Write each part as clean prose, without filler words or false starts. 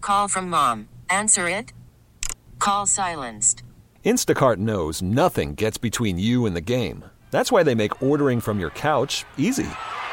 call from mom. Answer it. Call silenced. Instacart knows nothing gets between you and the game. That's why they make ordering from your couch easy.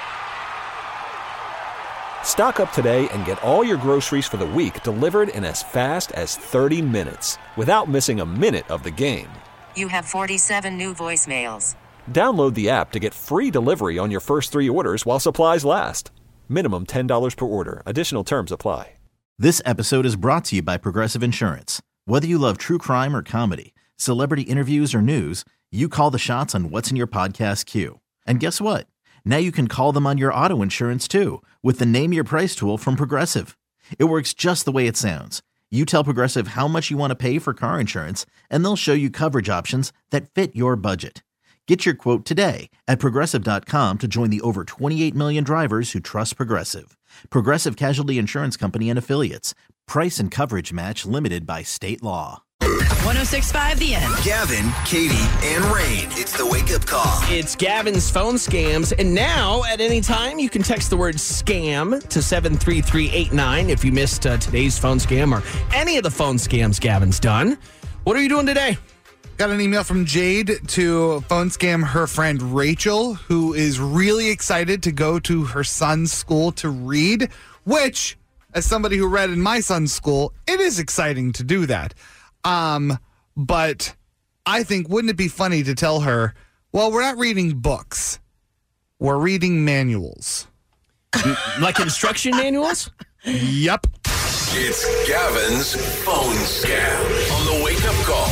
Stock up today and get all your groceries for the week delivered in as fast as 30 minutes without missing a minute of the game. You have 47 new voicemails. Download the app to get free delivery on your first 3 orders while supplies last. Minimum $10 per order. Additional terms apply. This episode is brought to you by Progressive Insurance. Whether you love true crime or comedy, celebrity interviews or news, you call the shots on what's in your podcast queue. And guess what? Now you can call them on your auto insurance too with the Name Your Price tool from Progressive. It works just the way it sounds. You tell Progressive how much you want to pay for car insurance, and they'll show you coverage options that fit your budget. Get your quote today at Progressive.com to join the over 28 million drivers who trust Progressive. Progressive Casualty Insurance Company and Affiliates. Price and coverage match limited by state law. 106.5 The End. Gavin, Katie, and Rain. It's the Wake Up Call. It's Gavin's phone scams. And now, at any time, you can text the word scam to 73389 if you missed today's phone scam or any of the phone scams Gavin's done. What are you doing today? Got an email from Jade to phone scam her friend Rachel, who is really excited to go to her son's school to read, which, as somebody who read in my son's school, it is exciting to do that. But I think, wouldn't it be funny to tell her, well, we're not reading books. We're reading manuals. Like instruction manuals? Yep. It's Gavin's phone scam on the Wake Up Call.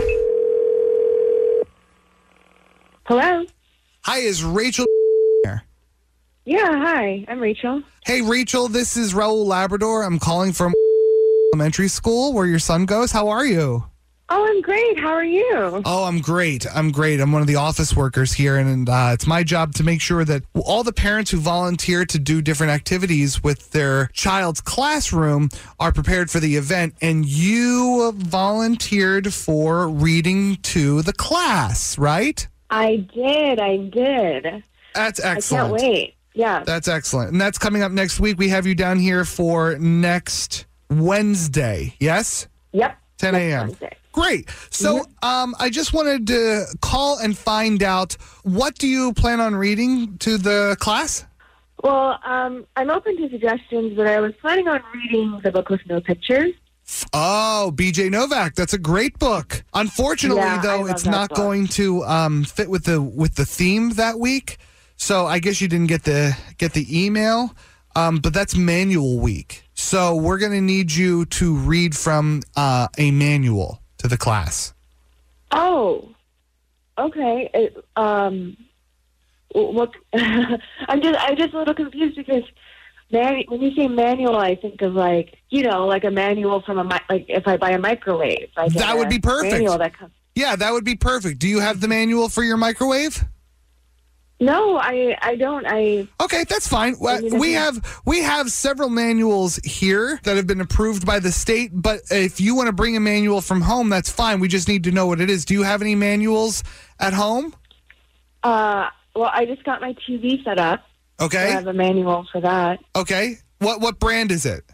Hello? Hi, is Rachel here? Yeah, hi. I'm Rachel. Hey, Rachel, this is Raul Labrador. I'm calling from elementary school where your son goes. How are you? Oh, I'm great. How are you? Oh, I'm great. I'm one of the office workers here, and it's my job to make sure that all the parents who volunteer to do different activities with their child's classroom are prepared for the event, and you volunteered for reading to the class, right? I did. That's excellent. I can't wait. Yeah. That's excellent. And that's coming up next week. We have you down here for next Wednesday, yes? Yep. 10 a.m. Great. So I just wanted to call and find out, what do you plan on reading to the class? Well, I'm open to suggestions, but I was planning on reading the book with no pictures. Oh, B.J. Novak. That's a great book. Unfortunately, though, it's not going to fit with the theme that week. So I guess you didn't get the email, but that's manual week. So we're going to need you to read from a manual to the class. Oh, okay. What? I'm just a little confused because when you say manual, I think of like a manual from like if I buy a microwave. That would be perfect. Manual that comes. Yeah, that would be perfect. Do you have the manual for your microwave? No, I don't. Okay, that's fine. We have several manuals here that have been approved by the state, but if you want to bring a manual from home, that's fine. We just need to know what it is. Do you have any manuals at home? Well, I just got my TV set up. Okay. I have a manual for that. Okay. What brand is it?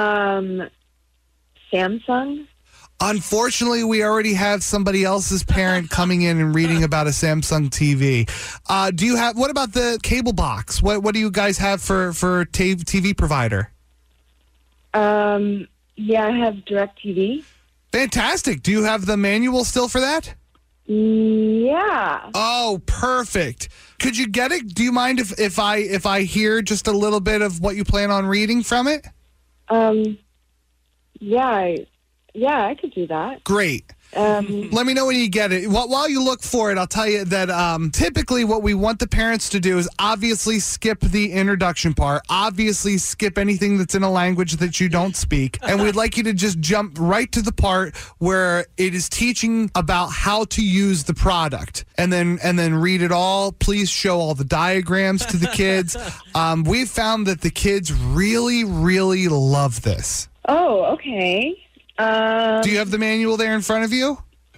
Samsung. Unfortunately, we already have somebody else's parent coming in and reading about a Samsung TV. What about the cable box? What do you guys have for TV provider? Yeah, I have DirecTV. Fantastic. Do you have the manual still for that? Yeah. Oh, perfect. Could you get it? Do you mind if I hear just a little bit of what you plan on reading from it? Yeah, I could do that. Great. Let me know when you get it. While you look for it, I'll tell you that typically what we want the parents to do is obviously skip the introduction part, obviously skip anything that's in a language that you don't speak, and we'd like you to just jump right to the part where it is teaching about how to use the product, and then read it all. Please show all the diagrams to the kids. We've found that the kids really, really love this. Oh, okay. Do you have the manual there in front of you?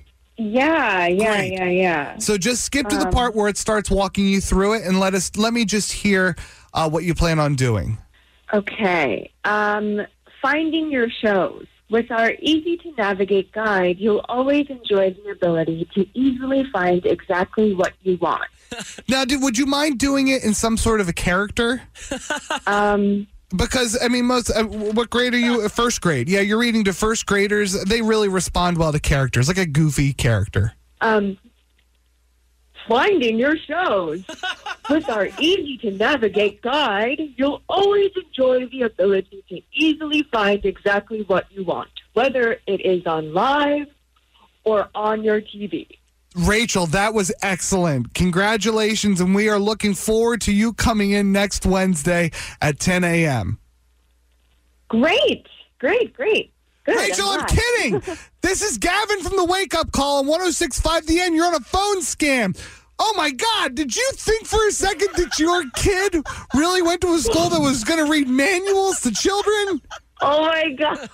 Yeah. So just skip to the part where it starts walking you through it, and let me just hear what you plan on doing. Okay. finding your shows. With our easy-to-navigate guide, you'll always enjoy the ability to easily find exactly what you want. Now, would you mind doing it in some sort of a character? Because, I mean, what grade are you? First grade. Yeah, you're reading to first graders. They really respond well to characters, like a goofy character. Finding your shows. With our easy-to-navigate guide, you'll always enjoy the ability to easily find exactly what you want, whether it is on live or on your TV. Rachel, that was excellent. Congratulations, and we are looking forward to you coming in next Wednesday at 10 a.m. Great. Good. Rachel, I'm kidding. This is Gavin from the Wake Up Call on 106.5 The End. You're on a phone scam. Oh, my God. Did you think for a second that your kid really went to a school that was going to read manuals to children? Oh, my God.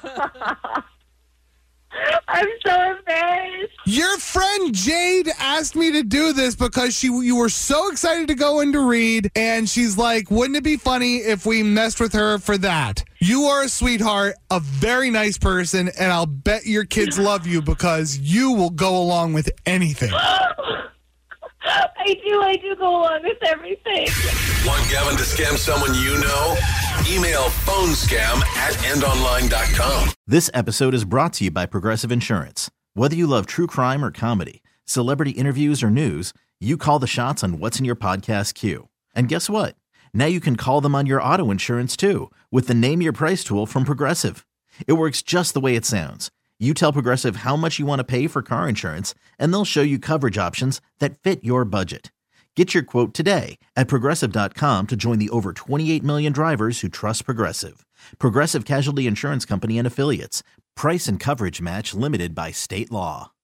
I'm so embarrassed. Your friend Jade asked me to do this because you were so excited to go in to read, and she's like, wouldn't it be funny if we messed with her for that? You are a sweetheart, a very nice person, and I'll bet your kids love you because you will go along with anything. I do go along with everything. Want Gavin to scam someone you know? Email phonescam@endonline.com. This episode is brought to you by Progressive Insurance. Whether you love true crime or comedy, celebrity interviews or news, you call the shots on what's in your podcast queue. And guess what? Now you can call them on your auto insurance too with the Name Your Price tool from Progressive. It works just the way it sounds. You tell Progressive how much you want to pay for car insurance, and they'll show you coverage options that fit your budget. Get your quote today at Progressive.com to join the over 28 million drivers who trust Progressive. Progressive Casualty Insurance Company and Affiliates. Price and coverage match limited by state law.